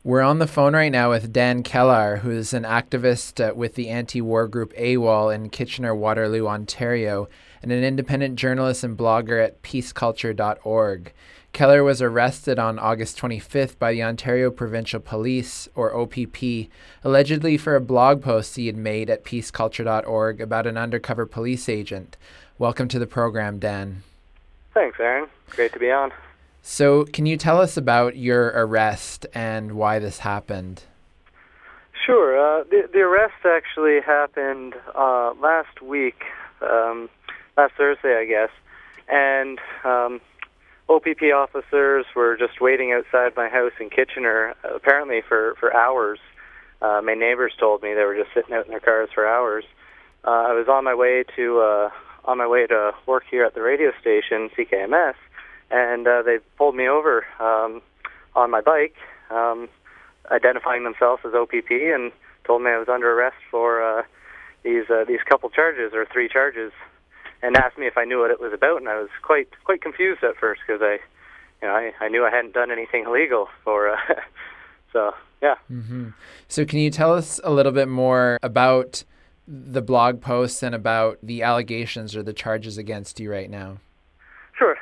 We're on the phone right now with Dan Kellar, who is an activist with the anti-war group AWOL in Kitchener-Waterloo, Ontario, and an independent journalist and blogger at peaceculture.org. Kellar was arrested on August 25th by the Ontario Provincial Police, or OPP, allegedly for a blog post he had made at peaceculture.org about an undercover police agent. Welcome to the program, Dan. Thanks, Aaron. Great to be on. So, can you tell us about your arrest and why this happened? Sure. The arrest actually happened last week, last Thursday, I guess, and OPP officers were just waiting outside my house in Kitchener, apparently for hours. My neighbors told me they were just sitting out in their cars for hours. I was on my way to work here at the radio station, CKMS, and they pulled me over on my bike, identifying themselves as OPP, and told me I was under arrest for these couple charges, or 3 charges, and asked me if I knew what it was about. And I was quite confused at first because I knew I hadn't done anything illegal for so yeah. Mm-hmm. So can you tell us a little bit more about the blog posts and about the allegations or the charges against you right now? Sure.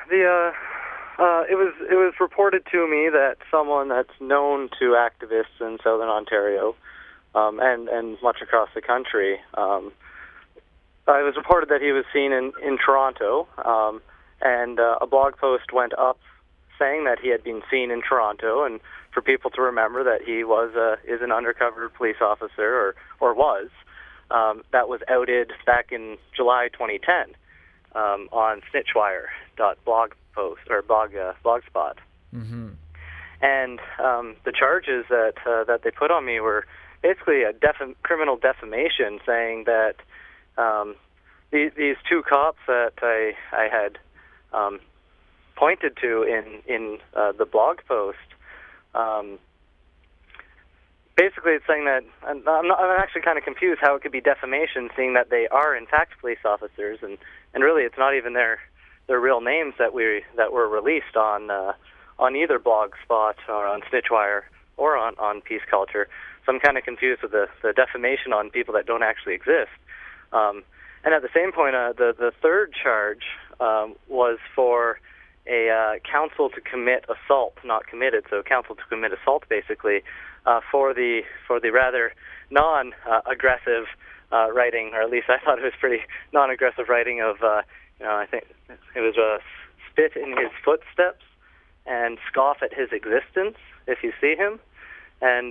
It was reported to me that someone that's known to activists in Southern Ontario, and much across the country, it was reported that he was seen in Toronto, and a blog post went up saying that he had been seen in Toronto, and for people to remember that he is an undercover police officer, or was. That was outed back in July 2010 on Blogspot. Mm-hmm. And the charges that they put on me were basically a criminal defamation, saying that these 2 cops that I had pointed to in the blog post. Basically, it's saying that I'm actually kind of confused how it could be defamation, seeing that they are in fact police officers, and really it's not even their real names that were released on either Blogspot or on Snitchwire or on Peace Culture. So I'm kind of confused with the defamation on people that don't actually exist. And at the same point, the 3rd charge was for a counsel to commit assault, not committed. So counsel to commit assault, basically, for the rather non-aggressive writing, or at least I thought it was pretty non-aggressive writing of, I think it was spit in his footsteps and scoff at his existence if you see him, and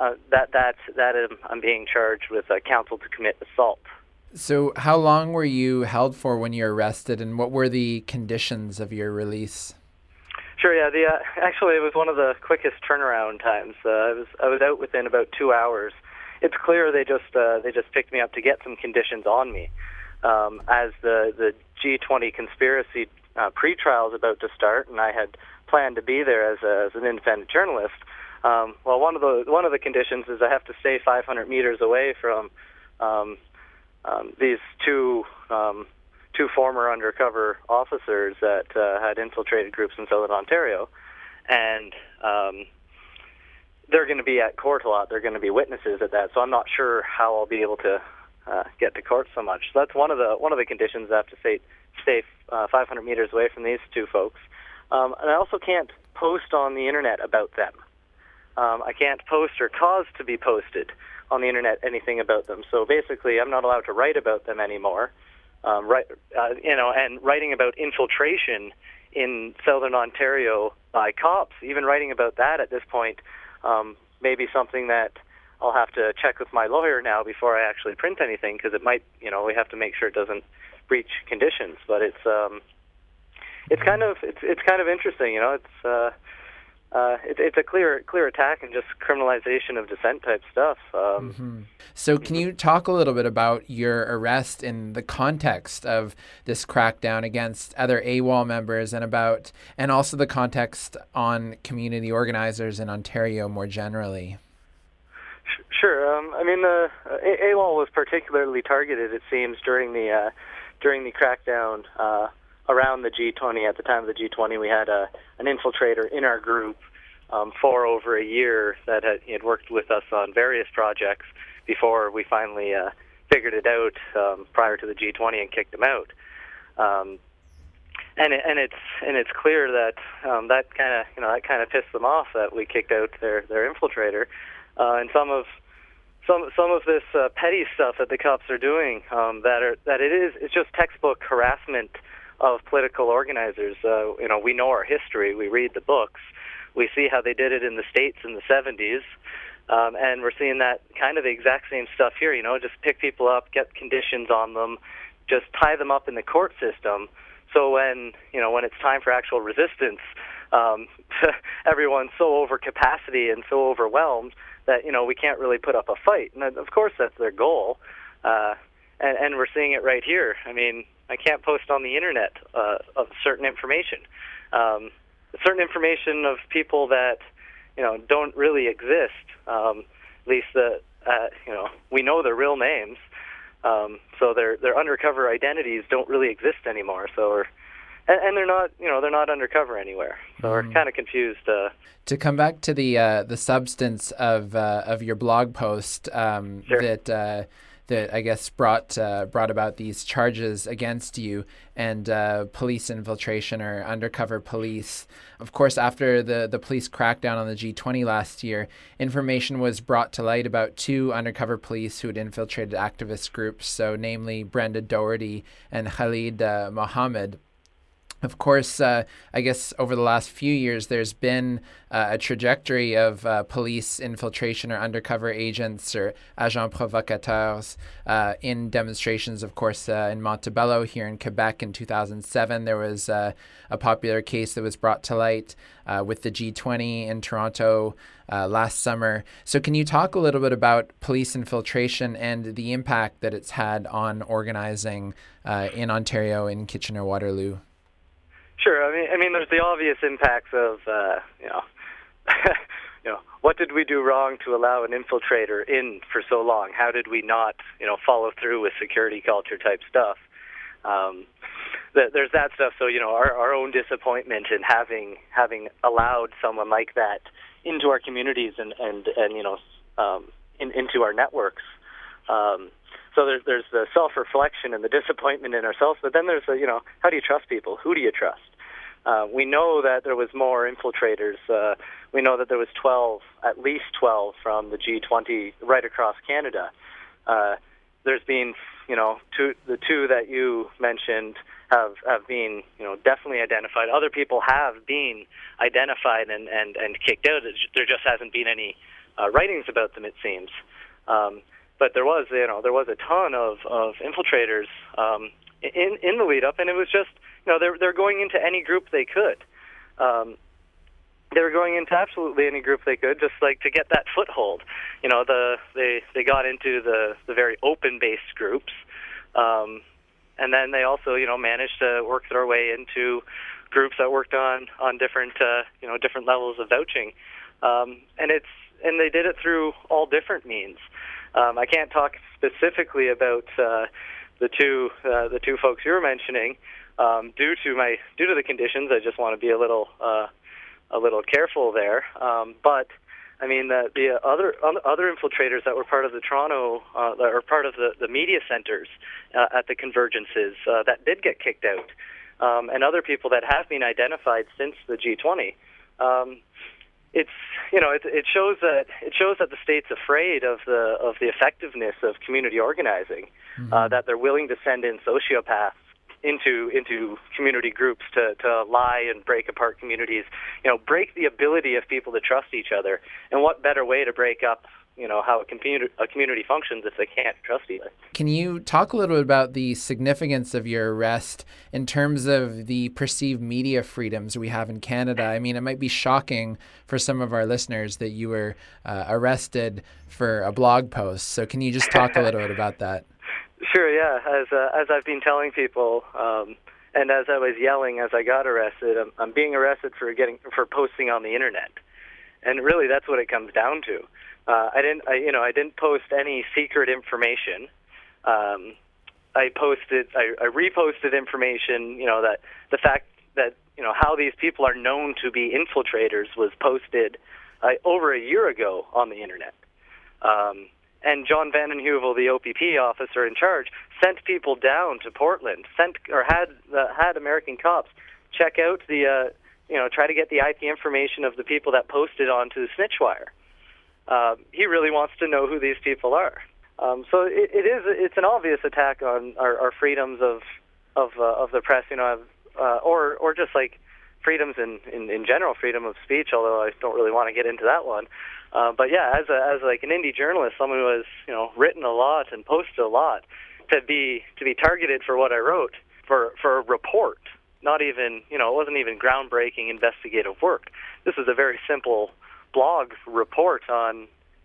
I'm being charged with counsel to commit assault. So how long were you held for when you were arrested, and what were the conditions of your release? Sure, yeah. Actually, it was one of the quickest turnaround times. I was out within about 2 hours. It's clear they just picked me up to get some conditions on me, as the G20 conspiracy pre-trial is about to start, and I had planned to be there as an independent journalist. Well, one of the conditions is I have to stay 500 meters away from these two former undercover officers that had infiltrated groups in Southern Ontario, and they're going to be at court a lot. They're going to be witnesses at that, so I'm not sure how I'll be able to get to court so much. So that's one of the conditions. I have to stay 500 meters away from these 2 folks, and I also can't post on the internet about them. I can't post or cause to be posted on the internet anything about them. So basically, I'm not allowed to write about them anymore. And writing about infiltration in Southern Ontario by cops, even writing about that at this point, may be something that I'll have to check with my lawyer now before I actually print anything, because it might, we have to make sure it doesn't breach conditions. But it's kind of interesting, It's a clear attack and just criminalization of dissent type stuff. So can you talk a little bit about your arrest in the context of this crackdown against other AWOL members, and also the context on community organizers in Ontario more generally? Sure. AWOL was particularly targeted, it seems, during the crackdown around the G20. At the time of the G20, we had an infiltrator in our group for over a year that he had worked with us on various projects before we finally figured it out prior to the G20 and kicked him out. And it's clear that that kind of pissed them off that we kicked out their infiltrator, and some of this petty stuff that the cops are doing it's just textbook harassment of political organizers. We know our history. We read the books. We see how they did it in the States in the 70s, and we're seeing that kind of the exact same stuff here. Just pick people up, get conditions on them, just tie them up in the court system. So when it's time for actual resistance, everyone's so over capacity and so overwhelmed that we can't really put up a fight. And of course, that's their goal, and we're seeing it right here. I mean, I can't post on the internet of certain information of people that don't really exist. At least we know their real names. So their undercover identities don't really exist anymore. So and they're not undercover anywhere. So we're kind of confused. To come back to the substance of your blog post Sure. that I guess brought about these charges against you and police infiltration or undercover police. Of course, after the police crackdown on the G20 last year, information was brought to light about two undercover police who had infiltrated activist groups, so namely Brenda Doherty and Khalid Mohammed. Of course, I guess over the last few years, there's been a trajectory of police infiltration or undercover agents or agents provocateurs in demonstrations. Of course, in Montebello here in Quebec in 2007, there was a popular case that was brought to light with the G20 in Toronto last summer. So can you talk a little bit about police infiltration and the impact that it's had on organizing in Ontario, in Kitchener-Waterloo? Sure. I mean, there's the obvious impacts of, what did we do wrong to allow an infiltrator in for so long? How did we not, follow through with security culture type stuff? There's that stuff. So, our own disappointment in having allowed someone like that into our communities and into our networks. So there's the self-reflection and the disappointment in ourselves, but then there's how do you trust people? Who do you trust? We know that there was more infiltrators. We know that there was at least 12 from the G20 right across Canada. There's been, the two that you mentioned have been, definitely identified. Other people have been identified and kicked out. There just hasn't been any writings about them, it seems. But there was a ton of infiltrators in the lead up, and it was just, they're going into any group they could. They were going into absolutely any group they could, just like to get that foothold. They got into the very open-based groups, and then they also managed to work their way into groups that worked on different different levels of vouching, and they did it through all different means. I can't talk specifically about the two folks you were mentioning due to the conditions. I just want to be a little careful there. But I mean the other infiltrators that were part of the Toronto that are part of the media centers at the convergences that did get kicked out, and other people that have been identified since the G20. It shows that the state's afraid of the effectiveness of community organizing, that they're willing to send in sociopaths into community groups to lie and break apart communities, break the ability of people to trust each other. And what better way to break up how a community functions if they can't trust each other. Can you talk a little bit about the significance of your arrest in terms of the perceived media freedoms we have in Canada? I mean, it might be shocking for some of our listeners that you were arrested for a blog post. So can you just talk a little bit about that? Sure, yeah. As I've been telling people, and as I was yelling as I got arrested, I'm being arrested for posting on the internet, and really that's what it comes down to. I didn't post any secret information. I reposted information, that the fact that how these people are known to be infiltrators was posted over a year ago on the internet. And John Vanden Heuvel, the OPP officer in charge, sent people down to Portland, had American cops check out the, try to get the IP information of the people that posted onto the Snitchwire. He really wants to know who these people are. So it's an obvious attack on our freedoms of the press, or just like freedoms in general, freedom of speech. Although I don't really want to get into that one. But yeah, as like an indie journalist, someone who has written a lot and posted a lot, to be targeted for what I wrote for a report, not even it wasn't even groundbreaking investigative work. This was a very simple blog report on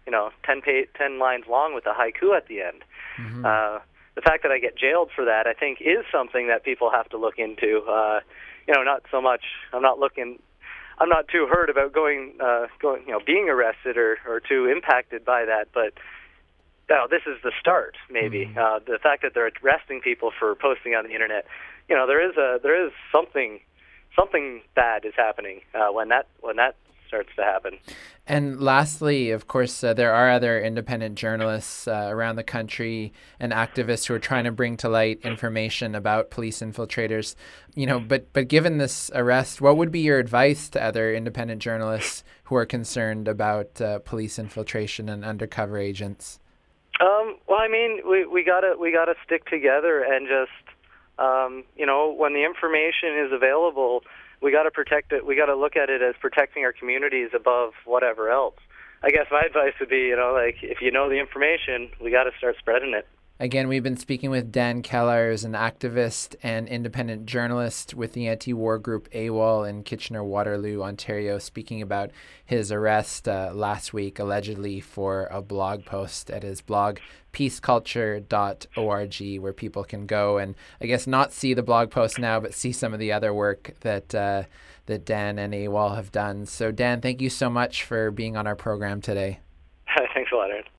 10 lines long with a haiku at the end. Mm-hmm. The fact that I get jailed for that, I think, is something that people have to look into. Not so much. I'm not too hurt about being arrested or too impacted by that. But this is the start. Maybe the fact that they're arresting people for posting on the internet. There is something bad is happening when that starts to happen. And lastly, of course, there are other independent journalists around the country and activists who are trying to bring to light information about police infiltrators. But given this arrest, what would be your advice to other independent journalists who are concerned about police infiltration and undercover agents? Well, I mean, we gotta stick together and just when the information is available, we got to protect it. We got to look at it as protecting our communities above whatever else. I guess my advice would be, if you know the information, we got to start spreading it. Again, we've been speaking with Dan Kellar, who's an activist and independent journalist with the anti-war group AWOL in Kitchener-Waterloo, Ontario, speaking about his arrest last week, allegedly for a blog post at his blog, peaceculture.org, where people can go and, I guess, not see the blog post now, but see some of the other work that Dan and AWOL have done. So, Dan, thank you so much for being on our program today. Thanks a lot, Aaron.